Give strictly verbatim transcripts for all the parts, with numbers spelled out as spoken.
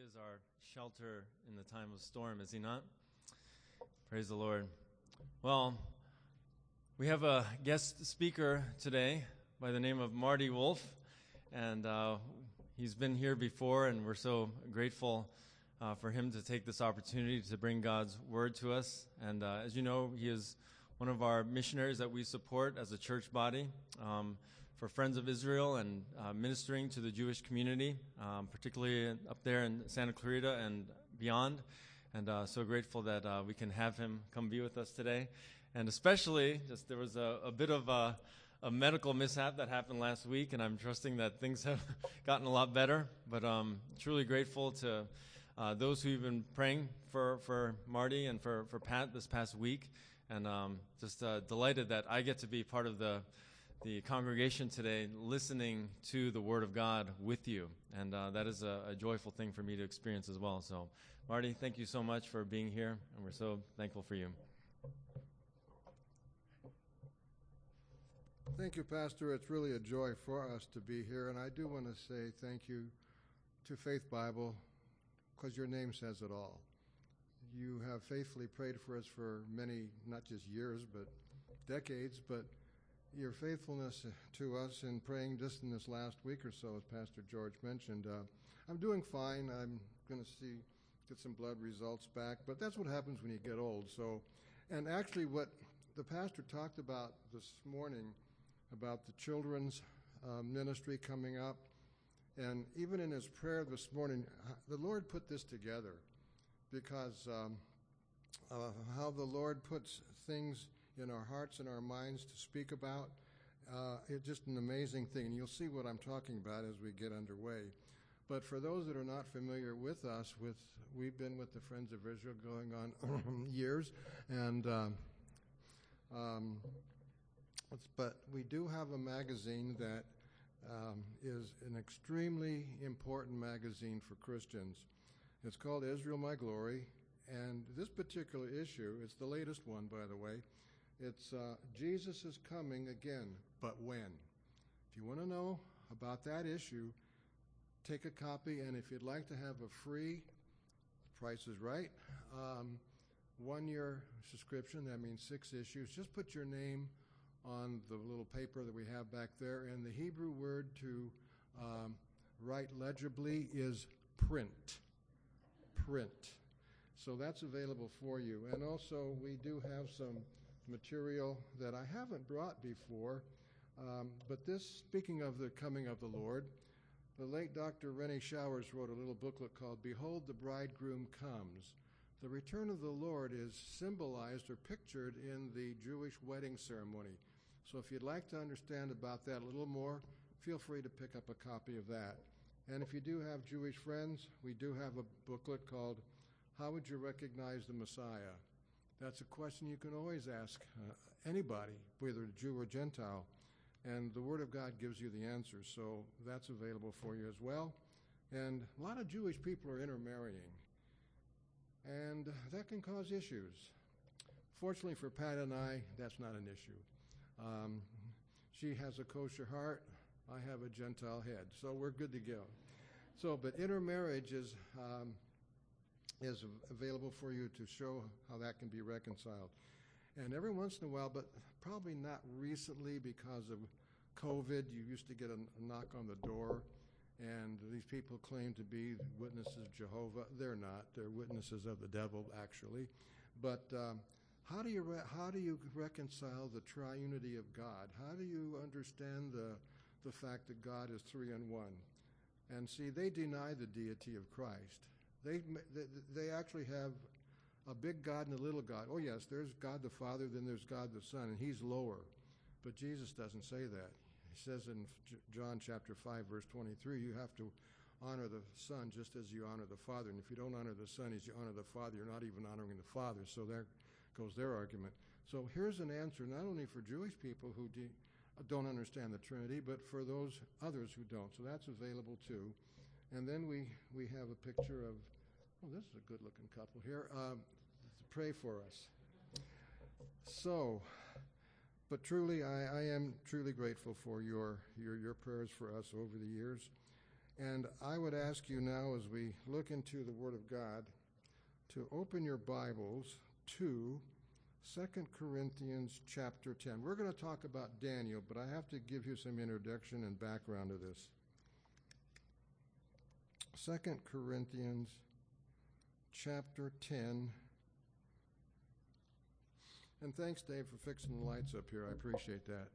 is our shelter in the time of storm, is he not? Praise the Lord. Well, we have a guest speaker today by the name of Marty Wolf, and uh, he's been here before, and we're so grateful uh, for him to take this opportunity to bring God's word to us. And uh, as you know, he is one of our missionaries that we support as a church body um, for Friends of Israel and uh, ministering to the Jewish community, um, particularly up there in Santa Clarita and beyond. And uh, so grateful that uh, we can have him come be with us today. And especially, just there was a, a bit of a, a medical mishap that happened last week, and I'm trusting that things have gotten a lot better. But um, truly grateful to uh, those who've been praying for, for Marty and for, for Pat this past week. And um, just uh, delighted that I get to be part of the the congregation today, listening to the Word of God with you. And uh, that is a, a joyful thing for me to experience as well. So, Marty, thank you so much for being here, and we're so thankful for you. Thank you, Pastor. It's really a joy for us to be here, and I do want to say thank you to Faith Bible, because your name says it all. You have faithfully prayed for us for many, not just years, but decades, but your faithfulness to us in praying just in this last week or so, as Pastor George mentioned. Uh, I'm doing fine. I'm going to see, get some blood results back, but that's what happens when you get old. So, and actually what the pastor talked about this morning, about the children's uh, ministry coming up, and even in his prayer this morning, the Lord put this together, because um, uh, how the Lord puts things in our hearts and our minds to speak about. Uh, it's just an amazing thing, and you'll see what I'm talking about as we get underway. But for those that are not familiar with us, with we've been with the Friends of Israel going on years, and um, um, it's, but we do have a magazine that um, is an extremely important magazine for Christians. It's called Israel My Glory, and this particular issue, it's the latest one, by the way. It's uh, Jesus is coming again, but when? If you want to know about that issue, take a copy, and if you'd like to have a free, the price is right, um, one-year subscription, that means six issues, just put your name on the little paper that we have back there, and the Hebrew word to um, write legibly is print. Print. So that's available for you. And also, we do have some material that I haven't brought before, um, but this, speaking of the coming of the Lord, the late Doctor Rennie Showers wrote a little booklet called Behold the Bridegroom Comes. The return of the Lord is symbolized or pictured in the Jewish wedding ceremony. So if you'd like to understand about that a little more, feel free to pick up a copy of that. And if you do have Jewish friends, we do have a booklet called How Would You Recognize the Messiah? That's a question you can always ask uh, anybody, whether a Jew or Gentile, and the Word of God gives you the answer, so that's available for you as well. And a lot of Jewish people are intermarrying, and that can cause issues. Fortunately for Pat and I, that's not an issue. Um, she has a kosher heart, I have a Gentile head, so we're good to go. So, but intermarriage is um, is available for you to show how that can be reconciled. And every once in a while, but probably not recently because of COVID, you used to get a, a knock on the door, and these people claim to be witnesses of Jehovah. They're not. They're witnesses of the devil, actually. But um, how do you re- how do you reconcile the triunity of God? How do you understand the the fact that God is three in one? And see, they deny the deity of Christ. They, they they actually have a big God and a little God. Oh, yes, there's God the Father, then there's God the Son, and he's lower. But Jesus doesn't say that. He says in John chapter five, verse twenty-three, you have to honor the Son just as you honor the Father. And if you don't honor the Son as you honor the Father, you're not even honoring the Father. So there goes their argument. So here's an answer not only for Jewish people who de- don't understand the Trinity, but for those others who don't. So that's available too. And then we, we have a picture of, oh, this is a good-looking couple here, um, to pray for us. So, but truly, I, I am truly grateful for your, your, your prayers for us over the years. And I would ask you now, as we look into the Word of God, to open your Bibles to Second Corinthians chapter ten. We're going to talk about Daniel, but I have to give you some introduction and background to this. Second Corinthians chapter ten. And thanks, Dave, for fixing the lights up here. I appreciate that.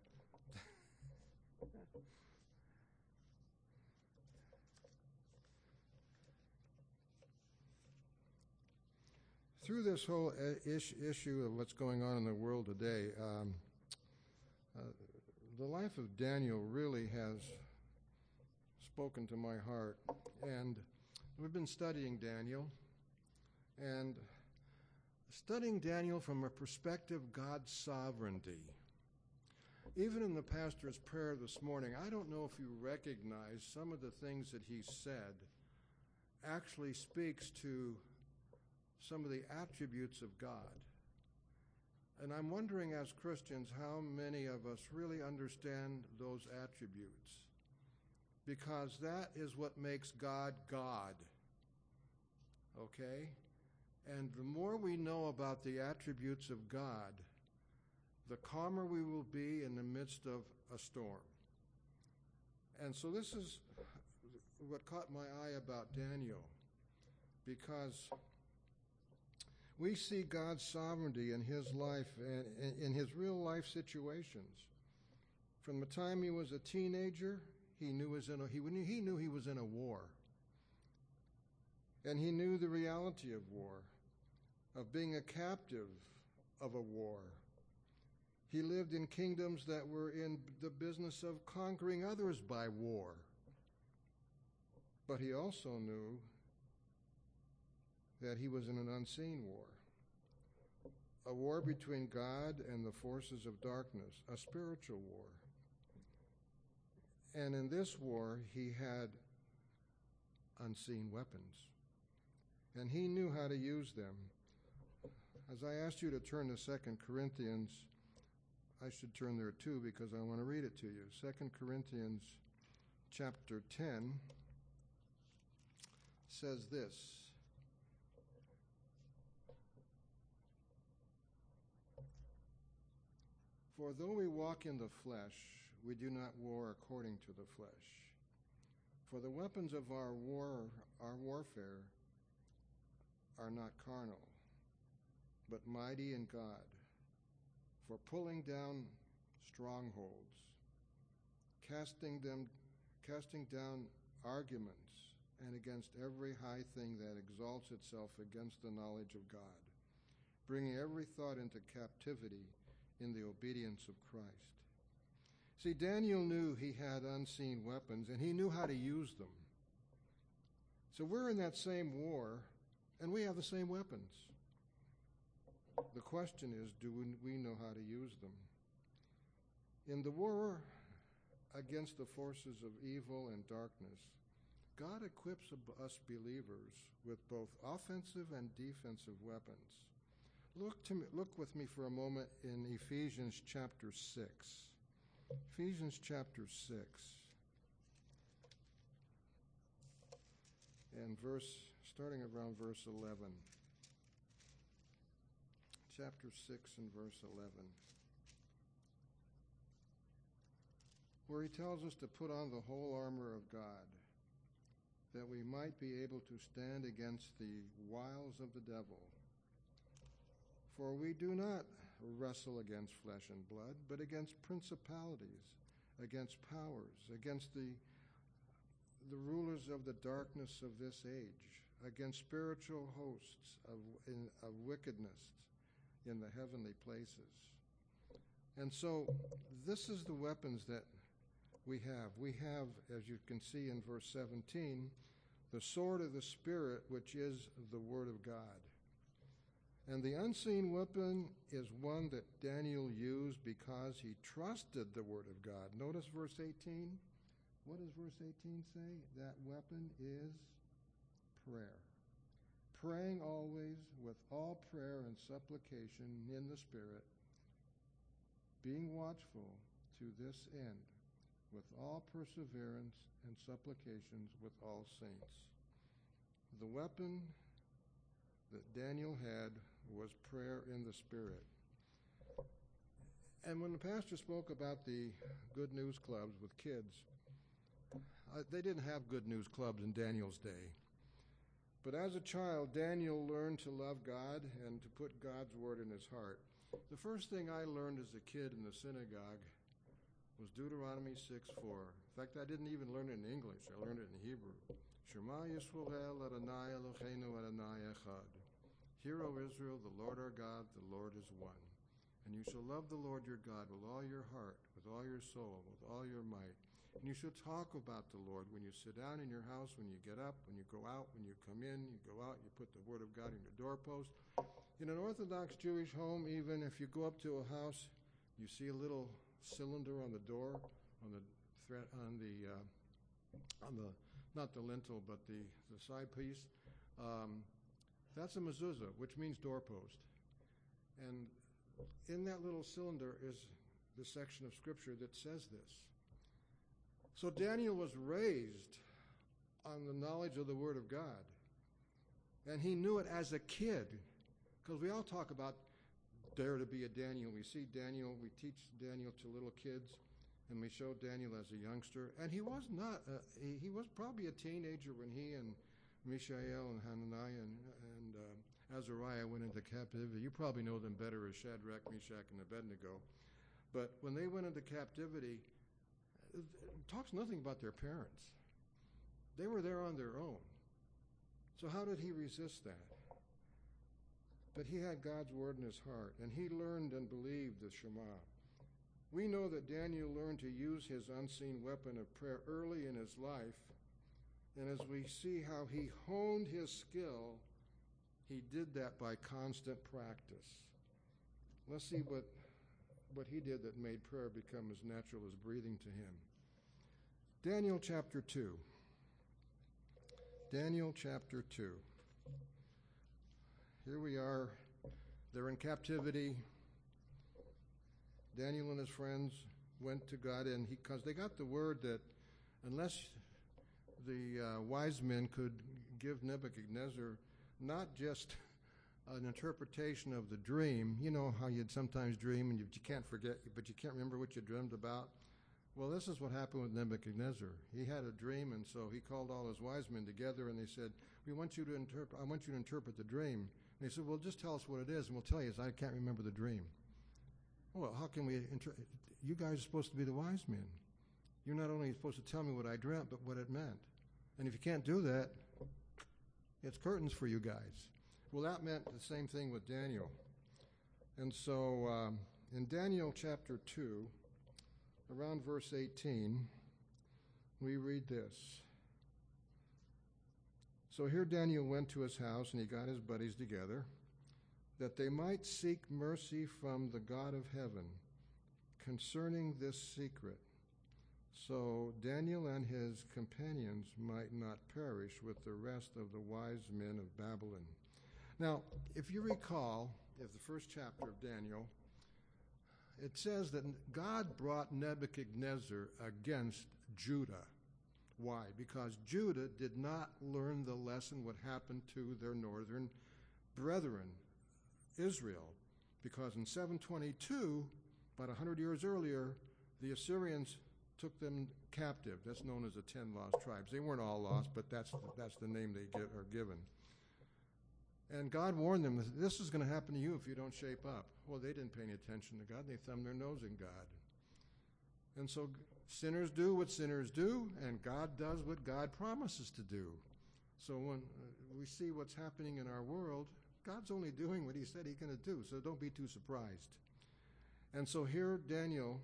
Through this whole ish, issue of what's going on in the world today, um, uh, the life of Daniel really has spoken to my heart. And we've been studying Daniel, and studying Daniel from a perspective of God's sovereignty. Even in the pastor's prayer this morning, I don't know if you recognize some of the things that he said actually speaks to some of the attributes of God. And I'm wondering, as Christians, how many of us really understand those attributes, because that is what makes God God. Okay? And the more we know about the attributes of God, the calmer we will be in the midst of a storm. And so this is what caught my eye about Daniel, because we see God's sovereignty in his life and in his real life situations. From the time he was a teenager, he knew, was in a, he, he knew he was in a war. And he knew the reality of war, of being a captive of a war. He lived in kingdoms that were in the business of conquering others by war. But he also knew that he was in an unseen war, a war between God and the forces of darkness, a spiritual war. And in this war, he had unseen weapons, and he knew how to use them. As I asked you to turn to Second Corinthians, I should turn there too, because I want to read it to you. Second Corinthians chapter ten says this: For though we walk in the flesh, we do not war according to the flesh. For the weapons of our war, our warfare, are not carnal, but mighty in God, for pulling down strongholds, casting them, casting down arguments, and against every high thing that exalts itself against the knowledge of God, bringing every thought into captivity in the obedience of Christ. See, Daniel knew he had unseen weapons, and he knew how to use them. So we're in that same war, and we have the same weapons. The question is, do we know how to use them? In the war against the forces of evil and darkness, God equips us believers with both offensive and defensive weapons. Look to me, look with me for a moment in Ephesians chapter six. Ephesians chapter six. And verse, starting around verse eleven. Chapter six and verse eleven. Where he tells us to put on the whole armor of God, that we might be able to stand against the wiles of the devil. For we do not wrestle against flesh and blood, but against principalities, against powers, against the, the rulers of the darkness of this age, against spiritual hosts of, in, of wickedness in the heavenly places. And so this is the weapons that we have. We have, as you can see in verse seventeen, the sword of the Spirit, which is the Word of God. And the unseen weapon is one that Daniel used because he trusted the Word of God. Notice verse eighteen. What does verse eighteen say? That weapon is prayer. Praying always with all prayer and supplication in the Spirit, being watchful to this end with all perseverance and supplications with all saints. The weapon that Daniel had was prayer in the Spirit. And when the pastor spoke about the good news clubs with kids, uh, they didn't have good news clubs in Daniel's day. But as a child, Daniel learned to love God and to put God's word in his heart. The first thing I learned as a kid in the synagogue was Deuteronomy six four. In fact, I didn't even learn it in English. I learned it in Hebrew. Shema Yisrael Adonai Eloheinu Adonai Echad. Hear, O Israel, the Lord our God, the Lord is one. And you shall love the Lord your God with all your heart, with all your soul, with all your might. And you shall talk about the Lord when you sit down in your house, when you get up, when you go out, when you come in, you go out, you put the word of God in your doorpost. In an Orthodox Jewish home, even if you go up to a house, you see a little cylinder on the door, on the thread, on the, uh, on the, not the lintel, but the, the side piece. Um, that's a mezuzah, which means doorpost. And in that little cylinder is the section of Scripture that says this. So Daniel was raised on the knowledge of the Word of God. And he knew it as a kid. Because we all talk about dare to be a Daniel. We see Daniel, we teach Daniel to little kids, and we show Daniel as a youngster. And he was not, uh, he, he was probably a teenager when he and Mishael and Hananiah and, and uh, Azariah went into captivity. You probably know them better as Shadrach, Meshach, and Abednego. But when they went into captivity, it talks nothing about their parents. They were there on their own. So how did he resist that? But he had God's word in his heart, and he learned and believed the Shema. We know that Daniel learned to use his unseen weapon of prayer early in his life, and as we see how he honed his skill, he did that by constant practice. Let's see what, what he did that made prayer become as natural as breathing to him. Daniel chapter two. Daniel chapter two. Here we are. They're in captivity. Daniel and his friends went to God, and he, because they got the word that unless the uh, wise men could give Nebuchadnezzar not just an interpretation of the dream, you know how you'd sometimes dream and you, you can't forget, but you can't remember what you dreamed about. Well, this is what happened with Nebuchadnezzar. He had a dream, and so he called all his wise men together, and they said, "We want you to interpret. I want you to interpret the dream." And they said, "Well, just tell us what it is, and we'll tell you." I can't remember the dream. Well, how can we? Inter- you guys are supposed to be the wise men. You're not only supposed to tell me what I dreamt, but what it meant. And if you can't do that, it's curtains for you guys. Well, that meant the same thing with Daniel. And so um, in Daniel chapter two, around verse eighteen, we read this. So here Daniel went to his house, and he got his buddies together, that they might seek mercy from the God of heaven concerning this secret, so Daniel and his companions might not perish with the rest of the wise men of Babylon. Now, if you recall, if the first chapter of Daniel, it says that God brought Nebuchadnezzar against Judah. Why? Because Judah did not learn the lesson what happened to their northern brethren, Israel. Because in seven twenty-two, about one hundred years earlier, the Assyrians took them captive. That's known as the ten lost tribes. They weren't all lost, but that's the, that's the name they get, are given. And God warned them, this is going to happen to you if you don't shape up. Well, they didn't pay any attention to God. They thumbed their nose in God. And so sinners do what sinners do, and God does what God promises to do. So when uh, we see what's happening in our world, God's only doing what he said he's going to do, so don't be too surprised. And so here Daniel,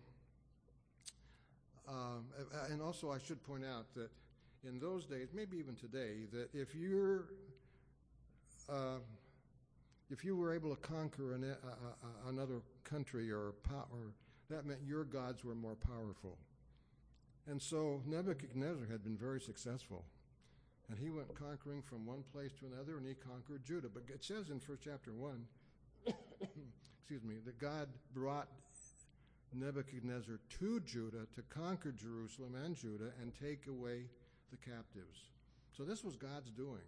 um, and also I should point out that in those days, maybe even today, that if you're Uh, if you were able to conquer an, uh, uh, another country or power, that meant your gods were more powerful. And so Nebuchadnezzar had been very successful. And he went conquering from one place to another, and he conquered Judah. But it says in first chapter one, excuse me, that God brought Nebuchadnezzar to Judah to conquer Jerusalem and Judah and take away the captives. So this was God's doing.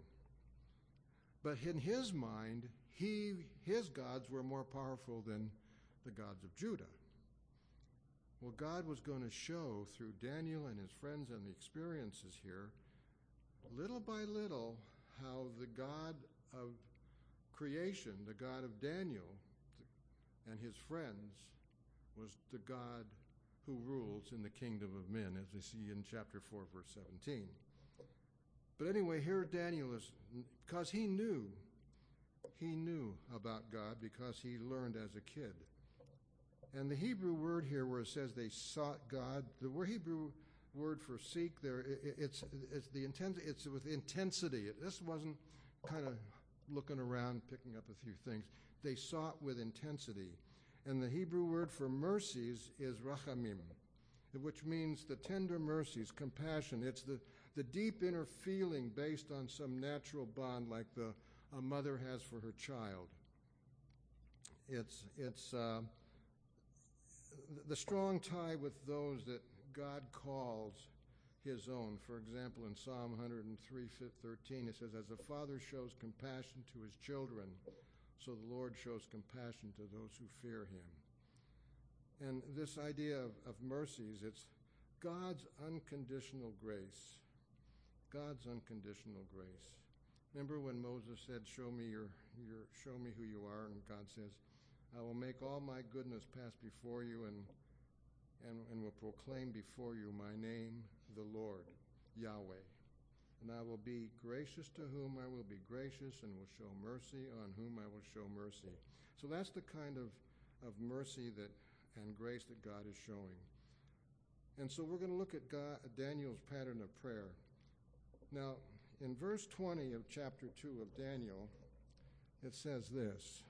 But in his mind, he, his gods were more powerful than the gods of Judah. Well, God was going to show through Daniel and his friends and the experiences here, little by little, how the God of creation, the God of Daniel and his friends, was the God who rules in the kingdom of men, as we see in chapter four, verse seventeen. But anyway, here Daniel is, because he knew, he knew about God because he learned as a kid. And the Hebrew word here where it says they sought God, the Hebrew word for seek there, it, it's, it's, the intent, it's with intensity. It, this wasn't kind of looking around, picking up a few things. They sought with intensity. And the Hebrew word for mercies is rachamim, which means the tender mercies, compassion. It's the, the deep inner feeling based on some natural bond like the, a mother has for her child. It's, it's uh, the strong tie with those that God calls his own. For example, in Psalm one oh three, thirteen, it says, as a father shows compassion to his children, so the Lord shows compassion to those who fear him. And this idea of, of mercies, it's God's unconditional grace. God's unconditional grace. Remember when Moses said, show me your, your show me who you are, and God says, I will make all my goodness pass before you and and, and will proclaim before you my name, the Lord, Yahweh. And I will be gracious to whom I will be gracious, and will show mercy on whom I will show mercy. So that's the kind of, of mercy that and grace that God is showing. And so we're going to look at God, Daniel's pattern of prayer. Now, in verse twenty of chapter two of Daniel, it says this.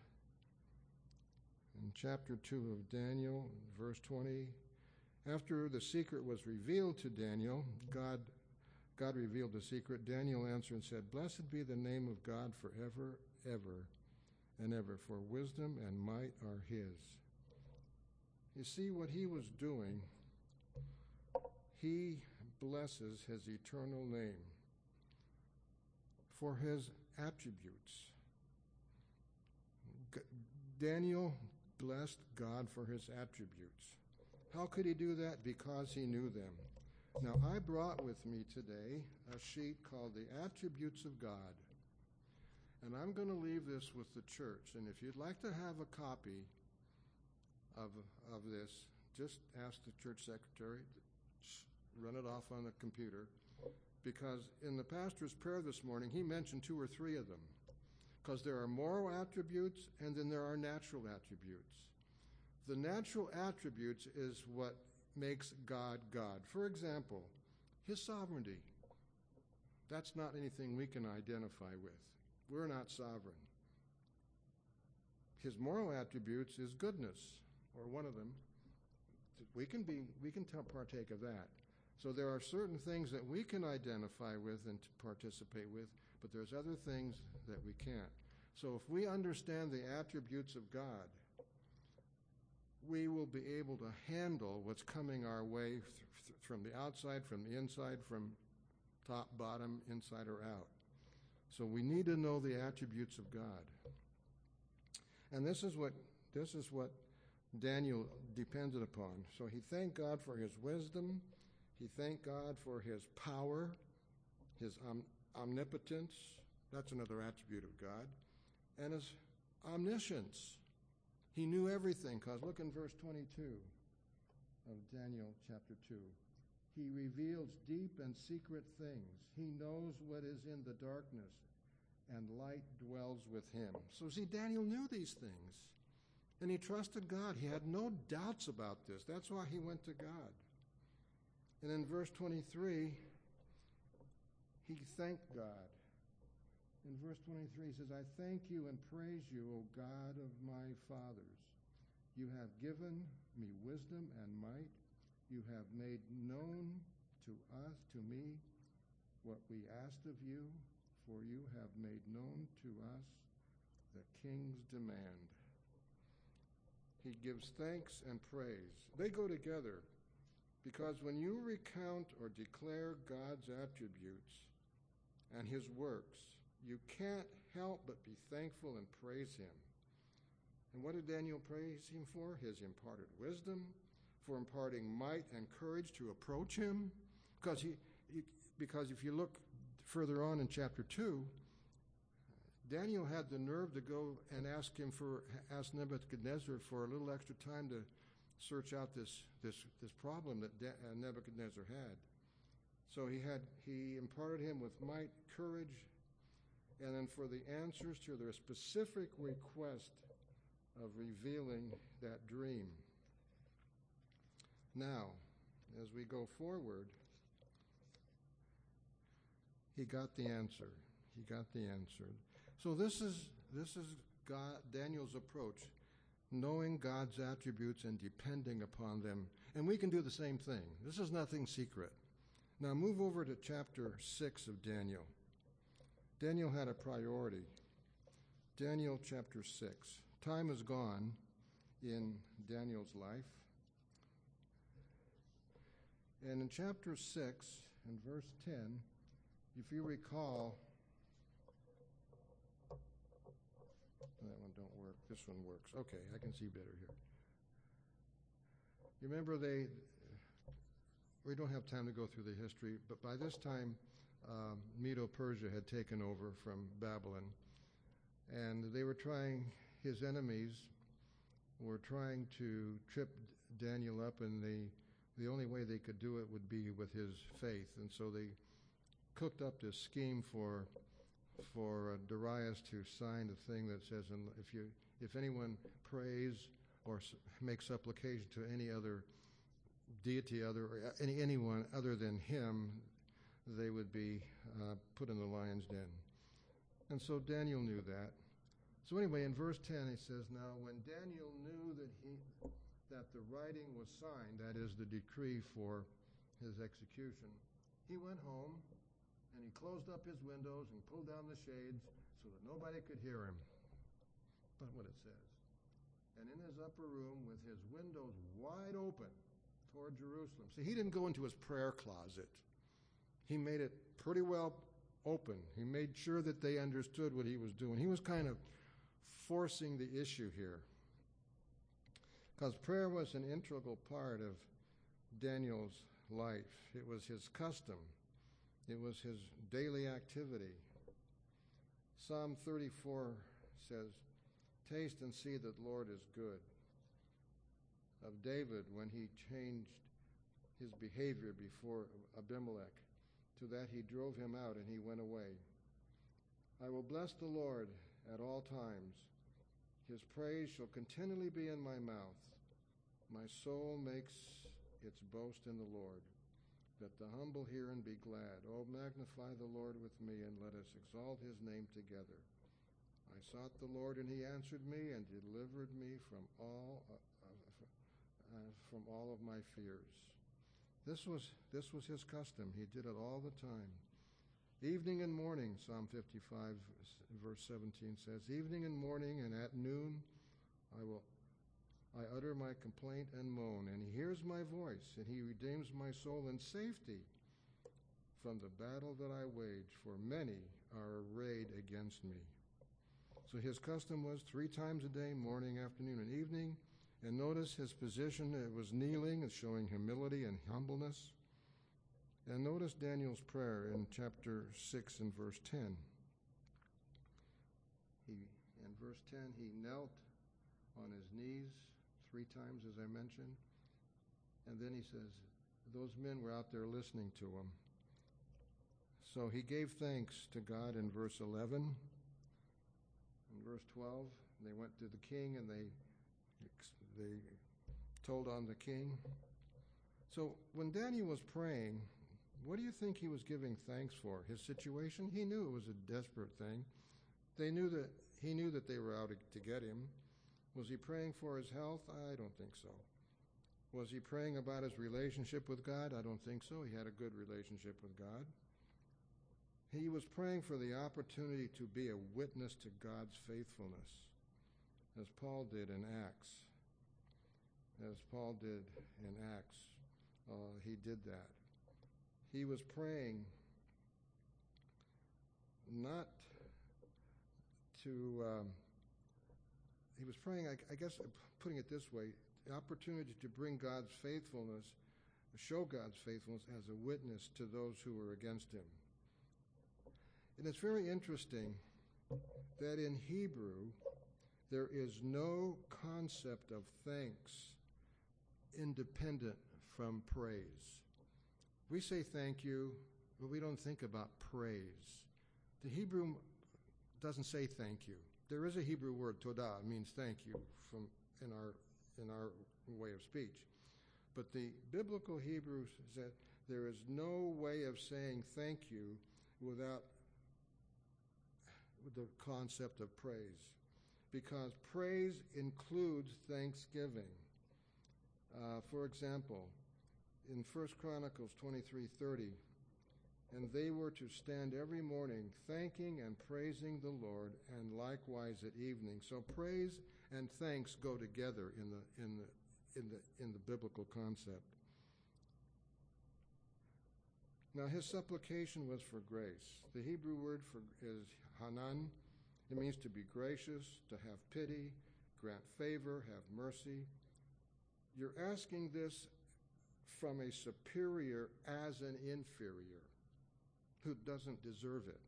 In chapter two of Daniel, verse twenty, after the secret was revealed to Daniel, God God revealed the secret. Daniel answered and said, blessed be the name of God forever, ever, and ever, for wisdom and might are his. You see what he was doing? He blesses his eternal name for his attributes. G- Daniel blessed God for his attributes. How could he do that? Because he knew them. Now, I brought with me today a sheet called The Attributes of God. And I'm going to leave this with the church. And if you'd like to have a copy of, of this, just ask the church secretary to run it off on the computer. Because in the pastor's prayer this morning, he mentioned two or three of them. Because there are moral attributes and then there are natural attributes. The natural attributes is what makes God God. For example, his sovereignty. That's not anything we can identify with. We're not sovereign. His moral attributes is goodness, or one of them. We can be, we can tell, partake of that. So there are certain things that we can identify with and participate with, but there's other things that we can't. So if we understand the attributes of God, we will be able to handle what's coming our way th- th- from the outside, from the inside, from top, bottom, inside, or out. So we need to know the attributes of God. And this is what this is what Daniel depended upon. So he thanked God for his wisdom. He thanked God for his power, his om- omnipotence. That's another attribute of God. And his omniscience. He knew everything, because look in verse twenty-two of Daniel chapter two. He reveals deep and secret things. He knows what is in the darkness, and light dwells with him. So see, Daniel knew these things, and he trusted God. He had no doubts about this. That's why he went to God. And in verse twenty-three, he thanked God. In verse twenty-three, he says, I thank you and praise you, O God of my fathers. You have given me wisdom and might. You have made known to us, to me, what we asked of you, for you have made known to us the king's demand. he gives thanks and praise. They go together because when you recount or declare God's attributes and his works, you can't help but be thankful and praise him. And what did Daniel praise him for? His imparted wisdom, for imparting might and courage to approach him. Because he, he because if you look further on in chapter two, Daniel had the nerve to go and ask him for ask Nebuchadnezzar for a little extra time to search out this this this problem that De- uh, Nebuchadnezzar had. So he had he imparted him with might, courage, and then for the answers to their specific request of revealing that dream. Now, as we go forward, he got the answer. He got the answer. So this is this is God, Daniel's approach, knowing God's attributes and depending upon them. And we can do the same thing. This is nothing secret. Now move over to chapter six of Daniel. Daniel had a priority. Daniel chapter six. Time is gone in Daniel's life. And in chapter six, in verse ten, if you recall, that one don't work. This one works. Okay, I can see better here. You remember they, we don't have time to go through the history, but by this time, um, Medo-Persia had taken over from Babylon, and they were trying, his enemies were trying to trip Daniel up, and they, the only way they could do it would be with his faith. And so they cooked up this scheme for for uh, Darius to sign a thing that says, if you if anyone prays or s- makes supplication to any other deity, other or any anyone other than him, they would be uh, put in the lion's den. And so Daniel knew that. So anyway, in verse ten, he says, now when Daniel knew that he that the writing was signed, that is the decree for his execution, he went home and he closed up his windows and pulled down the shades so that nobody could hear him. But what it says. And in his upper room with his windows wide open toward Jerusalem. See, he didn't go into his prayer closet. He made it pretty well open. He made sure that they understood what he was doing. He was kind of forcing the issue here. Because prayer was an integral part of Daniel's life. It was his custom. It was his daily activity. Psalm thirty-four says, taste and see that the Lord is good. Of David, when he changed his behavior before Abimelech, to that he drove him out and he went away. I will bless the Lord at all times. His praise shall continually be in my mouth. My soul makes its boast in the Lord. Let the humble hear and be glad. Oh, magnify the Lord with me, and let us exalt his name together. I sought the Lord, and he answered me and delivered me from all uh, uh, from all of my fears. This was this was his custom. He did it all the time. Evening and morning, Psalm fifty-five, verse seventeen says, evening and morning and at noon I will I utter my complaint and moan, and he hears my voice, and he redeems my soul in safety from the battle that I wage, for many are arrayed against me. So his custom was three times a day, morning, afternoon, and evening. And notice his position, it was kneeling, it's showing humility and humbleness. And notice Daniel's prayer in chapter six and verse ten. He, in verse ten, he knelt on his knees three times, as I mentioned. And then he says, those men were out there listening to him. So he gave thanks to God in verse eleven. In verse twelve, they went to the king and they they told on the king. So when Daniel was praying, what do you think he was giving thanks for? His situation? He knew it was a desperate thing. They knew that he knew that they were out to get him. Was he praying for his health? I don't think so. Was he praying about his relationship with God? I don't think so. He had a good relationship with God. He was praying for the opportunity to be a witness to God's faithfulness, as Paul did in Acts. as Paul did in Acts. Uh, he did that. He was praying not to, um, he was praying, I, I guess, putting it this way, the opportunity to bring God's faithfulness, show God's faithfulness as a witness to those who were against him. And it's very interesting that in Hebrew, there is no concept of thanks independent from praise. We say thank you, but we don't think about praise. The Hebrew doesn't say thank you. There is a Hebrew word, todah, means thank you from in our in our way of speech. But the biblical Hebrew said there is no way of saying thank you without the concept of praise, because praise includes thanksgiving. Uh, for example, in First Chronicles twenty-three thirty, and they were to stand every morning thanking and praising the Lord, and likewise at evening. So praise and thanks go together in the in the in the in the biblical concept. Now his supplication was for grace. The Hebrew word for is hanan. It means to be gracious, to have pity, grant favor, have mercy. You're asking this from a superior as an inferior who doesn't deserve it.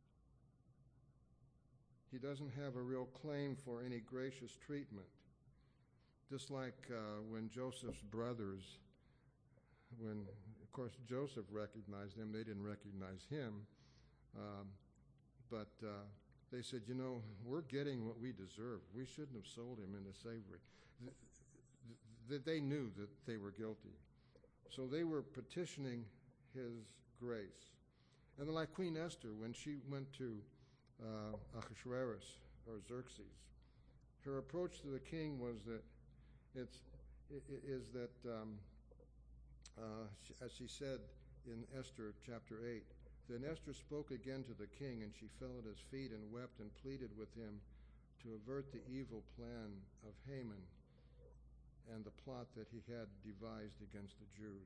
He doesn't have a real claim for any gracious treatment. Just like uh, when Joseph's brothers, when, of course, Joseph recognized them, they didn't recognize him. Um, but uh, they said, you know, we're getting what we deserve. We shouldn't have sold him into slavery. Th- th- they knew that they were guilty. So they were petitioning his grace. And then like Queen Esther, when she went to uh, Ahasuerus, or Xerxes, her approach to the king was that it's is that um, uh, she, as she said in Esther chapter eight, then Esther spoke again to the king, and she fell at his feet and wept and pleaded with him to avert the evil plan of Haman and the plot that he had devised against the Jews.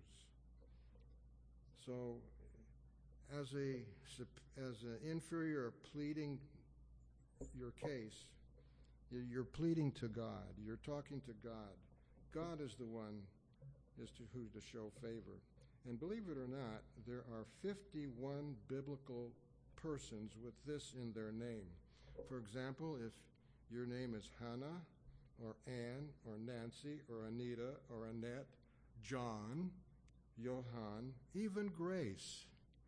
So, as a as an inferior pleading your case, you're pleading to God. You're talking to God. God is the one is to who to show favor. And believe it or not, there are fifty-one biblical persons with this in their name. For example, if your name is Hannah, or Ann, or Nancy, or Anita, or Annette, John, Johann, even Grace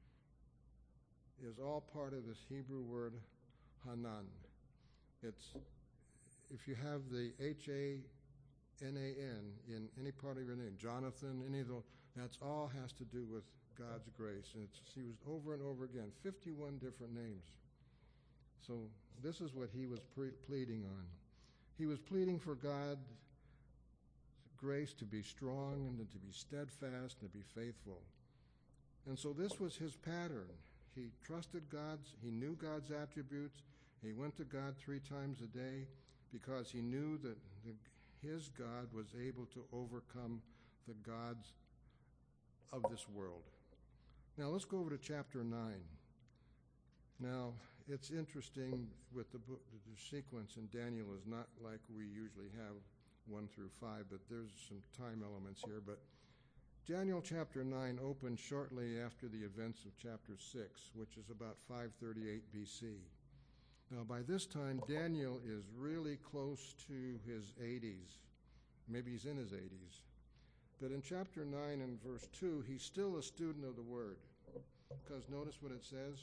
is all part of this Hebrew word Hanan. It's, if you have the H A N A N in any part of your name, Jonathan, any of those, that's all has to do with God's grace. And it's used over and over again, fifty-one different names. So this is what he was pre- pleading on. He was pleading for God's grace to be strong and to be steadfast and to be faithful. And so this was his pattern. He trusted God's, he knew God's attributes. He went to God three times a day because he knew that the, his God was able to overcome the gods of this world. Now let's go over to chapter nine. Now, it's interesting with the book, the sequence in Daniel is not like we usually have one through five, but there's some time elements here. But Daniel chapter nine opens shortly after the events of chapter six, which is about five thirty-eight B C. Now, by this time, Daniel is really close to his eighties. Maybe he's in his eighties. But in chapter nine and verse two, he's still a student of the Word. Because notice what it says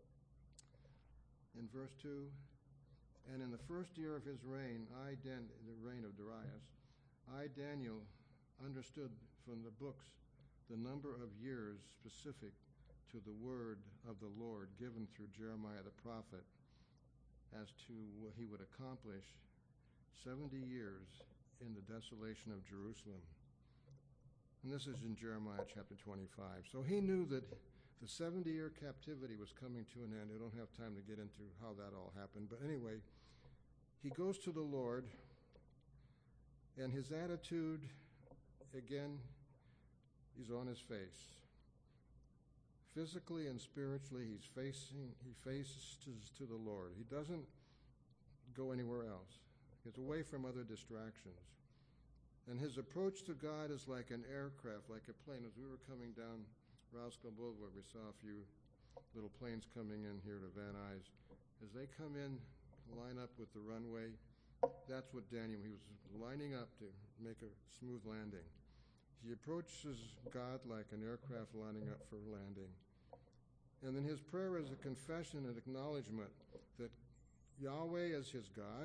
in verse two. And in the first year of his reign, I, Dan- the reign of Darius, I, Daniel, understood from the books the number of years specific to the word of the Lord given through Jeremiah the prophet as to what he would accomplish seventy years in the desolation of Jerusalem. And this is in Jeremiah chapter twenty-five. So he knew that the seventy-year captivity was coming to an end. I don't have time to get into how that all happened. But anyway, he goes to the Lord, And his attitude, again, is on his face. Physically and spiritually, he's facing, he faces to the Lord. He doesn't go anywhere else. He's away from other distractions. And his approach to God is like an aircraft, like a plane. As we were coming down Roscoe Boulevard, we saw a few little planes coming in here to Van Nuys. As they come in, line up with the runway, that's what Daniel, he was lining up to make a smooth landing. He approaches God like an aircraft lining up for landing. And then his prayer is a confession and acknowledgement that Yahweh is his God.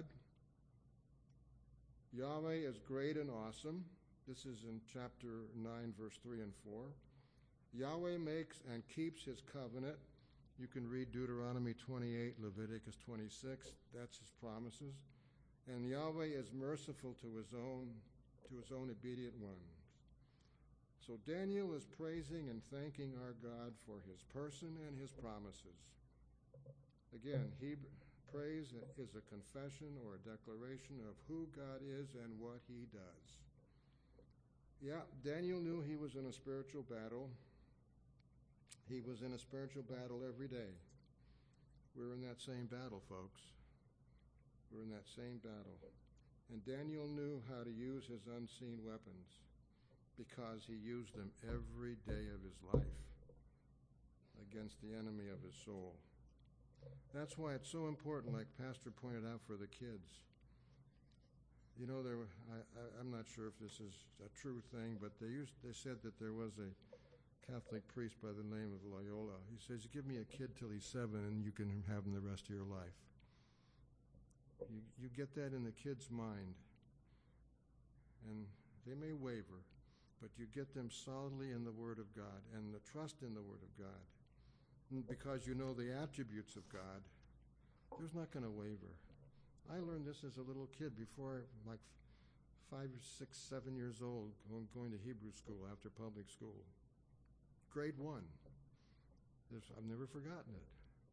Yahweh is great and awesome. This is in chapter nine, verse three and four. Yahweh makes and keeps his covenant. You can read Deuteronomy twenty-eight, Leviticus twenty-six. That's his promises. And Yahweh is merciful to his own, to his own obedient ones. So Daniel is praising and thanking our God for his person and his promises. Again, Hebrew, praise is a confession or a declaration of who God is and what he does. Yeah, Daniel knew he was in a spiritual battle. He was in a spiritual battle every day. We're in that same battle, folks. We're in that same battle. And Daniel knew how to use his unseen weapons, because he used them every day of his life against the enemy of his soul. That's why it's so important, like Pastor pointed out, for the kids. You know, there. I, I, I'm not sure if this is a true thing, but they used. They said that there was a Catholic priest by the name of Loyola. He says, "You give me a kid till he's seven, and you can have him the rest of your life." You, you get that in the kid's mind, and they may waver, but you get them solidly in the Word of God and the trust in the Word of God. And because you know the attributes of God, there's not going to waver. I learned this as a little kid before, like five, six, seven years old, going to Hebrew school after public school. Grade one. This, I've never forgotten it.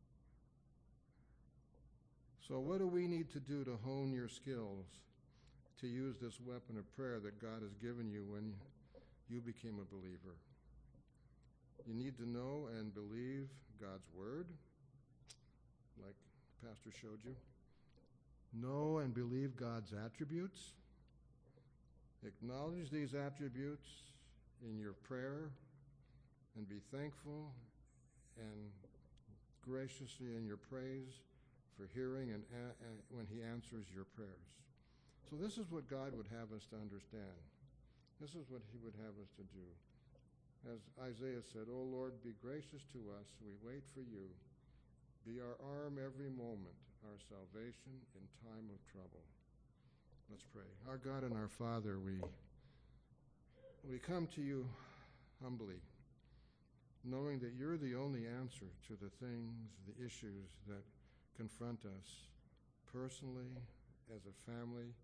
So what do we need to do to hone your skills to use this weapon of prayer that God has given you when you became a believer? You need to know and believe God's word, like Pastor showed you. Know and believe God's attributes. Acknowledge these attributes in your prayer and be thankful and graciously in your praise for hearing and a- a- when he answers your prayers. So this is what God would have us to understand. This is what he would have us to do. As Isaiah said, "O Lord, be gracious to us. We wait for you. Be our arm every moment, our salvation in time of trouble." Let's pray. Our God and our Father, we, we come to you humbly, knowing that you're the only answer to the things, the issues that confront us personally, as a family,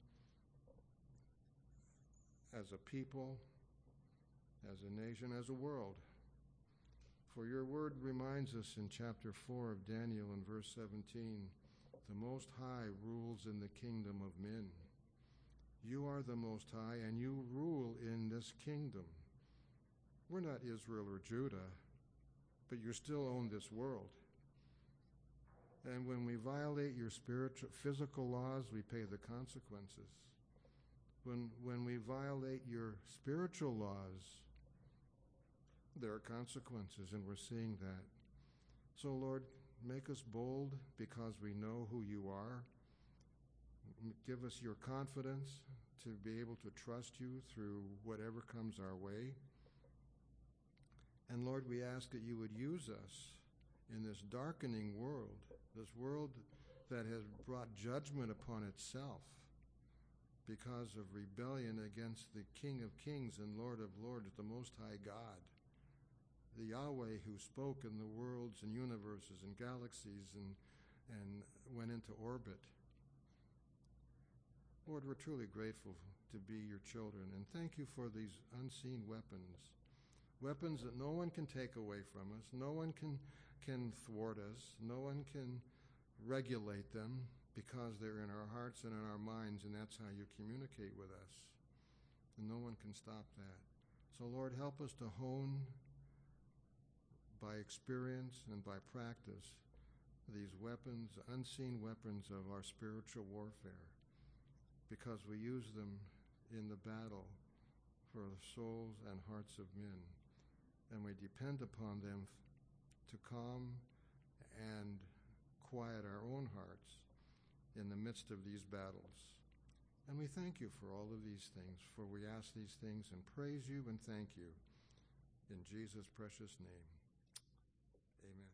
as a people, as a nation, as a world. For your word reminds us in chapter four of Daniel in verse seventeen, the Most High rules in the kingdom of men. You are the Most High, and you rule in this kingdom. We're not Israel or Judah, but you still own this world. And when we violate your spiritual, physical laws, we pay the consequences. When, when we violate your spiritual laws, there are consequences, and we're seeing that. So, Lord, make us bold because we know who you are. Give us your confidence to be able to trust you through whatever comes our way. And, Lord, we ask that you would use us in this darkening world, this world that has brought judgment upon itself because of rebellion against the King of Kings and Lord of Lords, the Most High God, the Yahweh who spoke in the worlds and universes and galaxies and, and went into orbit. Lord, we're truly grateful to be your children, and thank you for these unseen weapons, weapons that no one can take away from us, no one can can thwart us, no one can regulate them because they're in our hearts and in our minds, and that's how you communicate with us. and no one can stop that. So, Lord, help us to hone by experience and by practice these weapons, unseen weapons of our spiritual warfare, because we use them in the battle for the souls and hearts of men, and we depend upon them to calm and quiet our own hearts in the midst of these battles. And we thank you for all of these things, for we ask these things and praise you and thank you in Jesus' precious name. Amen.